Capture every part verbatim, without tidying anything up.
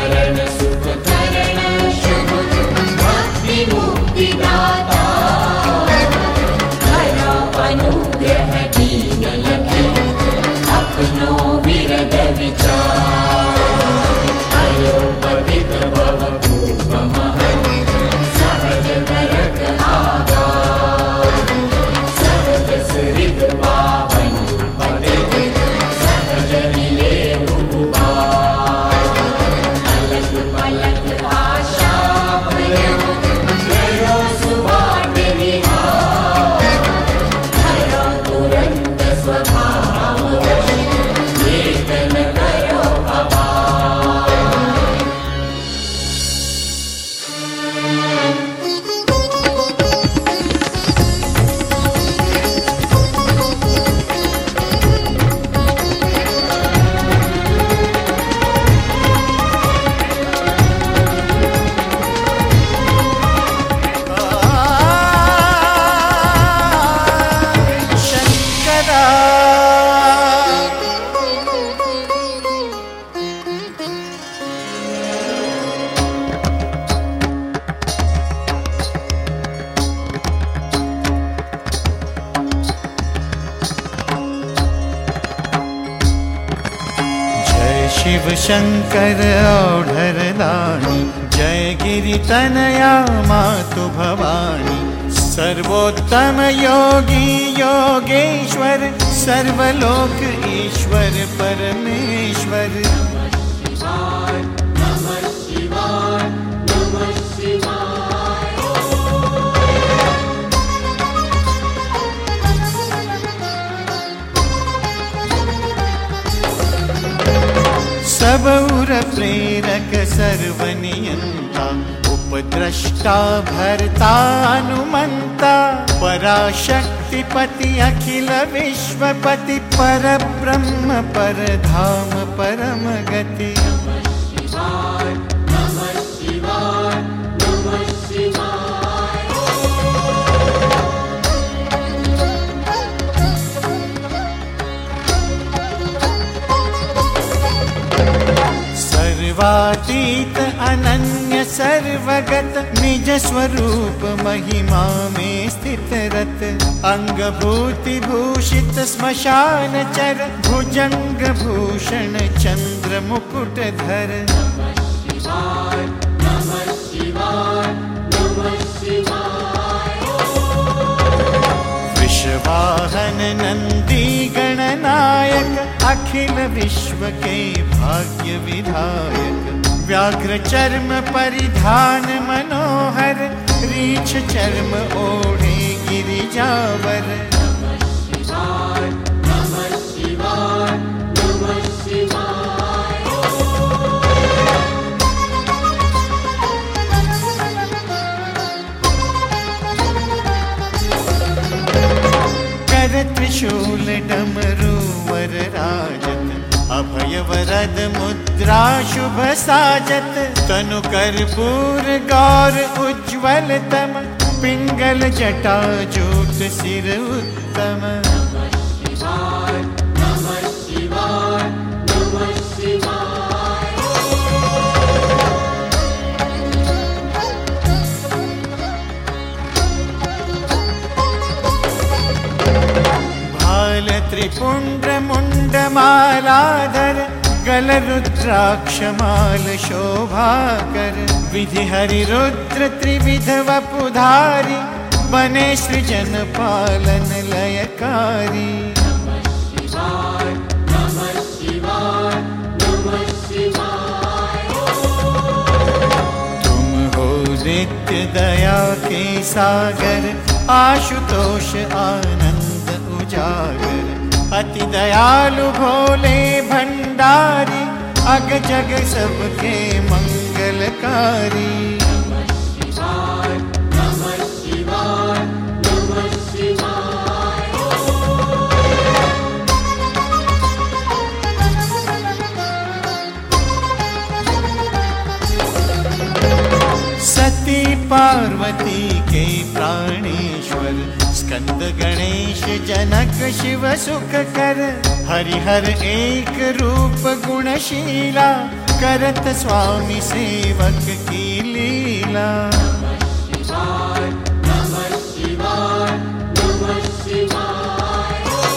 करण सुख करण शुभ भक्ति मुक्ति दाता करो अनुग्रह दीन लखे अपनो विरद विचार अयो पतित भव पूर्व महत् सहज नरक आगार सहज सरित पावन पतित सहज मिले उपकार अलग पलक आशा भयं करो सुभाट विहार करो तुरंत स्वभाव वश वेदन करो अपार। शिव शंकर औढ़र दानी जय गिरि तनया मातु भवानी सर्वोत्तम योगी योगेश्वर सर्वलोक ईश्वर परमेश्वर। सबउर प्रेरक सर्वनियंता उपद्रष्टा भर्ता अनुमंता पराशक्ति पति अखिल विश्वपति परब्रह्म परधाम परम गति। सर्वातीत अनन्य सर्वगत निज स्वरूप महिमा में स्थित रत अंग भूति भूषित स्मशान चर भुजंग भूषण चंद्र मुकुट धर। विश्ववाहन नंदी गणनायक अखिल विश्व के भाग्य विधायक व्याघ्र चर्म परिधान मनोहर रीछ चर्म ओढ़े गिरिजावर। त्रिशूल डमरू वर राजत अभय वरद मुद्रा शुभ साजत तनु कर्पूर गौर उज्ज्वल तम पिंगल जटा जूट सिर उत्तम। त्रिपुंड्र मुंड मालाधर गल रुद्राक्षमाल शोभाकर विधि हरि रुद्र त्रिविध वपुधारी बने सृजन पालन लयकारी। तुम हो नित्य दया के सागर आशुतोष आनंद उजागर अति दयालु भोले भंडारी अग जग सबके मंगलकारी। सती पार्वती के प्राणेश्वर स्कंद गणेश जनक शिव सुख कर हरिहर एक रूप गुणशीला करत स्वामी सेवक की लीला। नमः शिवाय, नमः शिवाय।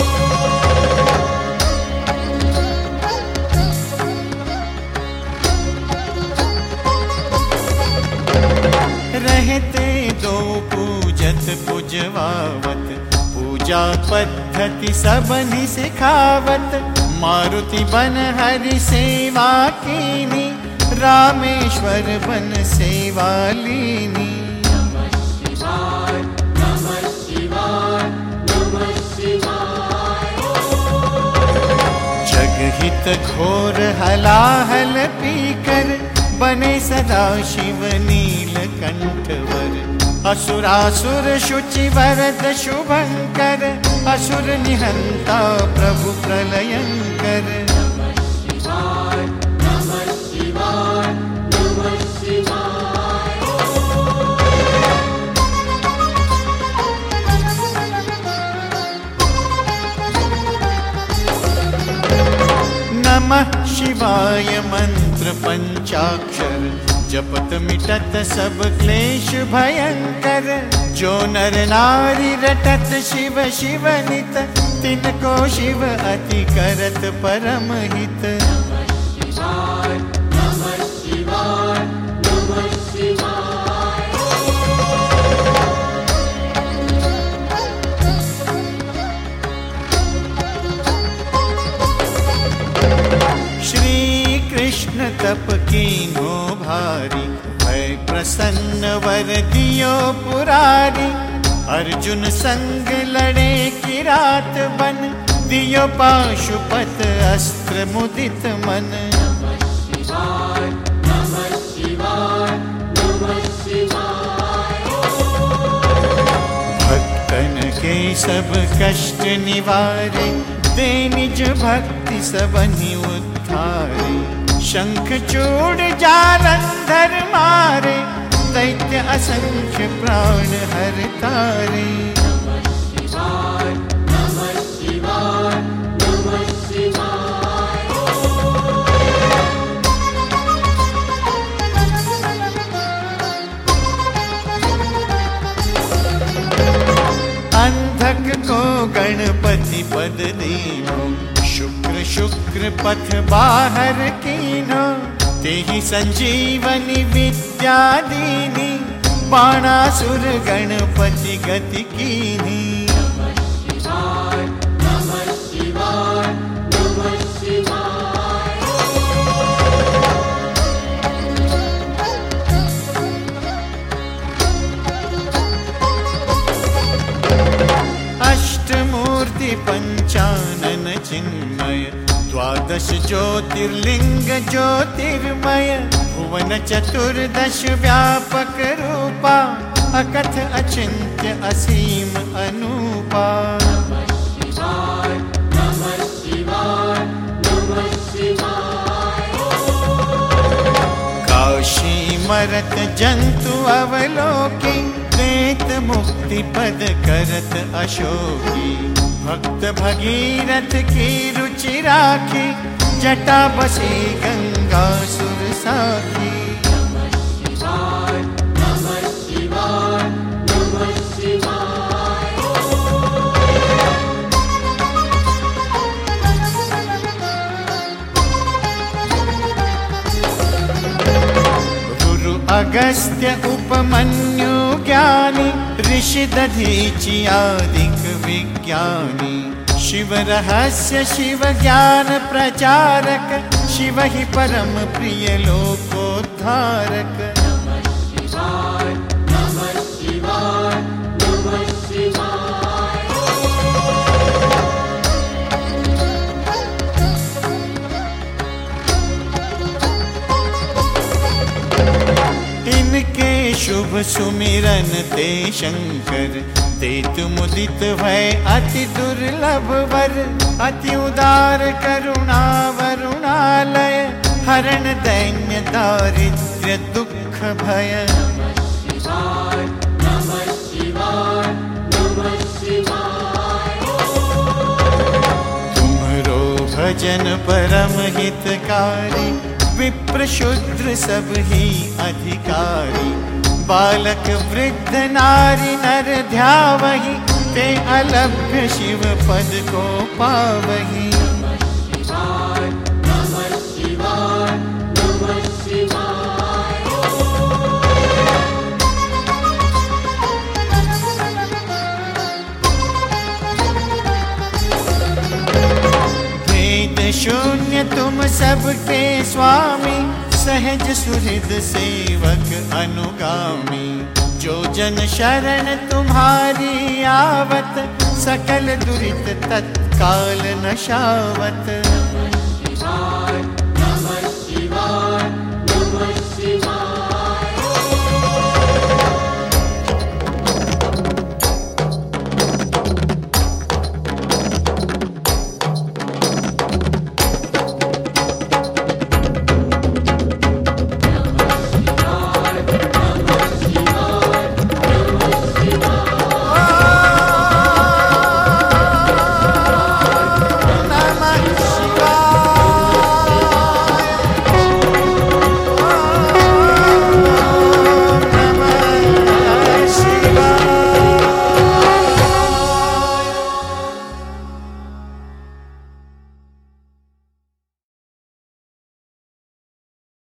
रहते दो पूजत पुजवावत, पूजा पद्धति सबनि सिखावत। मारुति बन हरि सेवा कीनी, रामेश्वर बन सेवा लीनी। नमः शिवाय, नमः शिवाय, नमः शिवाय। जगहित घोर हलाहल पीकर, बने सदा शिव नीलकंठवर। असुरासुर शुचि वरद शुभंकर, असुर निहंता प्रभु प्रलयंकर। नमः शिवाय, नमः शिवाय, नमः शिवाय। नमः शिवाय मंत्र पंचाक्षर, जपत मिटत सब क्लेश भयंकर। जो नर नारी रटत शिव शिव नित, तिनको शिव अति करत परम हित। नमः शिवाय, नमः शिवाय, नमः शिवाय। श्री कृष्ण तप कीन्हो भारी, भय प्रसन्न वर दियो पुरारी। अर्जुन संग लड़े किरात बन, दियो पाशुपत अस्त्र मुदित मन। नमः शिवाय, नमः शिवाय, नमः शिवाय। भक्तन के सब कष्ट निवारे, दे निज भक्ति सबनि उद्धारे। शंख चूड़ जालंधर मारे, दैत्य असंख्य प्राण हर तारे। नमः शिवाय, नमः शिवाय, नमः शिवाय। अंधक को गणपति पद दीनो, शुक्र शुक्र पथ बाहर कीनो। तेहि संजीवनी विद्या दीनी, बाणासुर गणपति गति कीनी। नमः शिवाय, नमः शिवाय, नमः शिवाय। अष्टमूर्ति पंचानन चिन्मय, द्वादश ज्योतिर्लिंग ज्योतिर्मय। भुवन चतुर्दश व्यापक रूपा, अकथ अचिंत्य असीम अनूपा। नमः शिवाय, नमः शिवाय, नमः शिवाय। काशी मरत जंतु अवलोकी, देत मुक्ति पद करत अशोकी। भक्त भगीरथ की रुचि राखी, जटा बसी गंगा सुर साखी। नमः शिवाय, नमः शिवाय, नमः शिवाय। गुरु अगस्त्य उपमन्यु ज्ञानी, ऋषि दधीचि आदिक विज्ञानी। शिव रहस्य शिव ज्ञान प्रचारक, शिव ही परम प्रिय लोकोद्धारक। नमः शिवाय, नमः शिवाय, नमः शिवाय। इनके शुभ सुमिरन ते शंकर, देत मुदित भय अति दुर्लभ वर। अति उदार करुणा वरुणालय, हरण दैन्य दारिद्र्य दुख भय। नमः शिवाय, नमः शिवाय, नमः शिवाय। तुम्हरो भजन परम हितकारी, विप्र शूद्र सब ही अधिकारी, बालक वृद्ध नारी नर ध्यावहि, ते अलभ्य शिव पद को पावहि। शिवाय नमः शिवाय नमः शिवाय। भेद शून्य तुम सबके स्वामी, सहज सुहृद सेवक अनुगामी। जो जन शरण तुम्हारी आवत, सकल दुरित तत्काल नशावत।